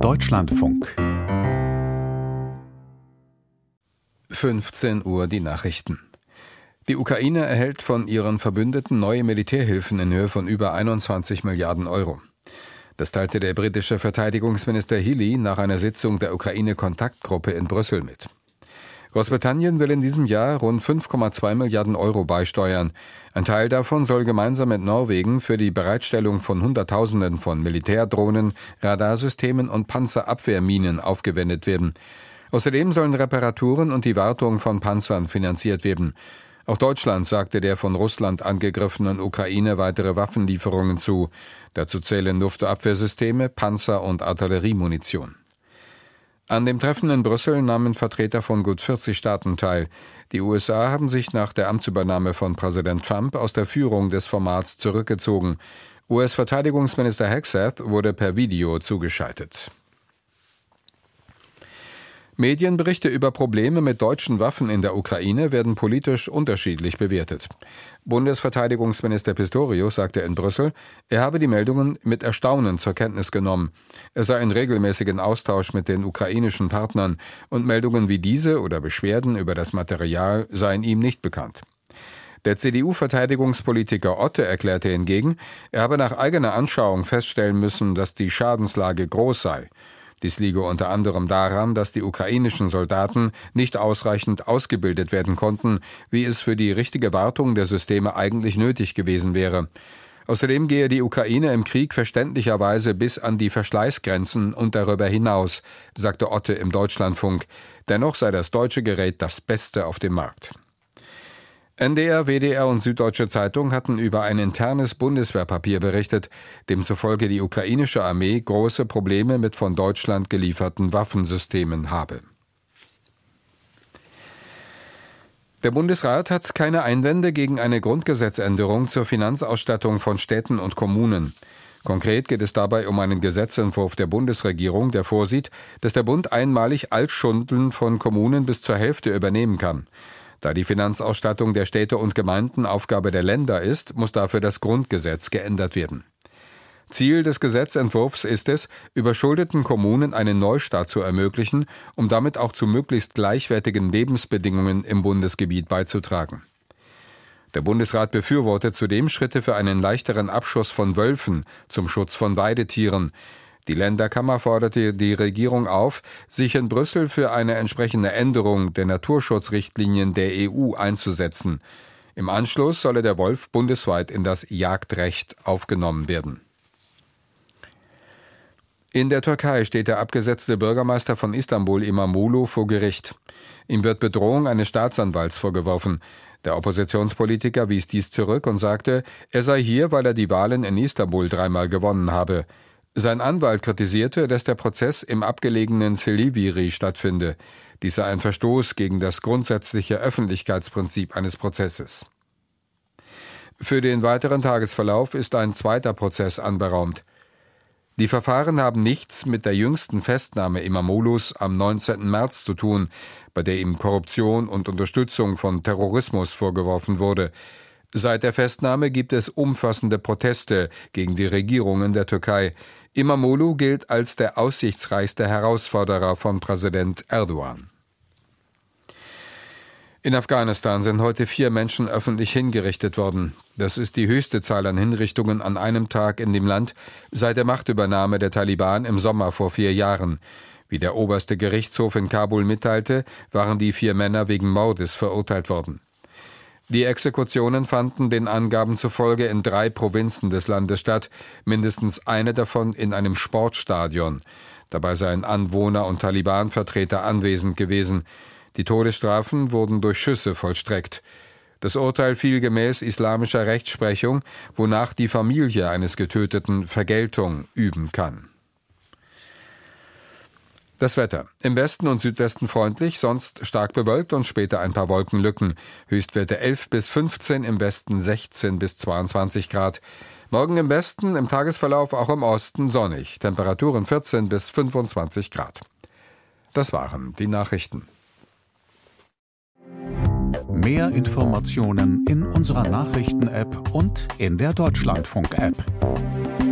Deutschlandfunk. 15 Uhr die Nachrichten. Die Ukraine erhält von ihren Verbündeten neue Militärhilfen in Höhe von über 21 Milliarden Euro. Das teilte der britische Verteidigungsminister Healey nach einer Sitzung der Ukraine-Kontaktgruppe in Brüssel mit. Großbritannien will in diesem Jahr rund 5,2 Milliarden Euro beisteuern. Ein Teil davon soll gemeinsam mit Norwegen für die Bereitstellung von Hunderttausenden von Militärdrohnen, Radarsystemen und Panzerabwehrminen aufgewendet werden. Außerdem sollen Reparaturen und die Wartung von Panzern finanziert werden. Auch Deutschland sagte der von Russland angegriffenen Ukraine weitere Waffenlieferungen zu. Dazu zählen Luftabwehrsysteme, Panzer und Artilleriemunition. An dem Treffen in Brüssel nahmen Vertreter von gut 40 Staaten teil. Die USA haben sich nach der Amtsübernahme von Präsident Trump aus der Führung des Formats zurückgezogen. US-Verteidigungsminister Hegseth wurde per Video zugeschaltet. Medienberichte über Probleme mit deutschen Waffen in der Ukraine werden politisch unterschiedlich bewertet. Bundesverteidigungsminister Pistorius sagte in Brüssel, er habe die Meldungen mit Erstaunen zur Kenntnis genommen. Er sei in regelmäßigen Austausch mit den ukrainischen Partnern und Meldungen wie diese oder Beschwerden über das Material seien ihm nicht bekannt. Der CDU-Verteidigungspolitiker Otte erklärte hingegen, er habe nach eigener Anschauung feststellen müssen, dass die Schadenslage groß sei. Dies liege unter anderem daran, dass die ukrainischen Soldaten nicht ausreichend ausgebildet werden konnten, wie es für die richtige Wartung der Systeme eigentlich nötig gewesen wäre. Außerdem gehe die Ukraine im Krieg verständlicherweise bis an die Verschleißgrenzen und darüber hinaus, sagte Otte im Deutschlandfunk. Dennoch sei das deutsche Gerät das Beste auf dem Markt. NDR, WDR und Süddeutsche Zeitung hatten über ein internes Bundeswehrpapier berichtet, demzufolge die ukrainische Armee große Probleme mit von Deutschland gelieferten Waffensystemen habe. Der Bundesrat hat keine Einwände gegen eine Grundgesetzänderung zur Finanzausstattung von Städten und Kommunen. Konkret geht es dabei um einen Gesetzentwurf der Bundesregierung, der vorsieht, dass der Bund einmalig Altschulden von Kommunen bis zur Hälfte übernehmen kann. Da die Finanzausstattung der Städte und Gemeinden Aufgabe der Länder ist, muss dafür das Grundgesetz geändert werden. Ziel des Gesetzentwurfs ist es, überschuldeten Kommunen einen Neustart zu ermöglichen, um damit auch zu möglichst gleichwertigen Lebensbedingungen im Bundesgebiet beizutragen. Der Bundesrat befürwortet zudem Schritte für einen leichteren Abschuss von Wölfen zum Schutz von Weidetieren. Die Länderkammer forderte die Regierung auf, sich in Brüssel für eine entsprechende Änderung der Naturschutzrichtlinien der EU einzusetzen. Im Anschluss solle der Wolf bundesweit in das Jagdrecht aufgenommen werden. In der Türkei steht der abgesetzte Bürgermeister von Istanbul, İmamoğlu, vor Gericht. Ihm wird Bedrohung eines Staatsanwalts vorgeworfen. Der Oppositionspolitiker wies dies zurück und sagte, er sei hier, weil er die Wahlen in Istanbul 3-mal gewonnen habe. Sein Anwalt kritisierte, dass der Prozess im abgelegenen Silivri stattfinde. Dies sei ein Verstoß gegen das grundsätzliche Öffentlichkeitsprinzip eines Prozesses. Für den weiteren Tagesverlauf ist ein zweiter Prozess anberaumt. Die Verfahren haben nichts mit der jüngsten Festnahme İmamoğlu's am 19. März zu tun, bei der ihm Korruption und Unterstützung von Terrorismus vorgeworfen wurde. Seit der Festnahme gibt es umfassende Proteste gegen die Regierungen der Türkei. İmamoğlu gilt als der aussichtsreichste Herausforderer von Präsident Erdogan. In Afghanistan sind heute 4 Menschen öffentlich hingerichtet worden. Das ist die höchste Zahl an Hinrichtungen an einem Tag in dem Land seit der Machtübernahme der Taliban im Sommer vor 4 Jahren. Wie der oberste Gerichtshof in Kabul mitteilte, waren die 4 Männer wegen Mordes verurteilt worden. Die Exekutionen fanden den Angaben zufolge in 3 Provinzen des Landes statt, mindestens eine davon in einem Sportstadion. Dabei seien Anwohner und Taliban-Vertreter anwesend gewesen. Die Todesstrafen wurden durch Schüsse vollstreckt. Das Urteil fiel gemäß islamischer Rechtsprechung, wonach die Familie eines Getöteten Vergeltung üben kann. Das Wetter. Im Westen und Südwesten freundlich, sonst stark bewölkt und später ein paar Wolkenlücken. Höchstwerte 11 bis 15, im Westen 16 bis 22 Grad. Morgen im Westen, im Tagesverlauf auch im Osten sonnig. Temperaturen 14 bis 25 Grad. Das waren die Nachrichten. Mehr Informationen in unserer Nachrichten-App und in der Deutschlandfunk-App.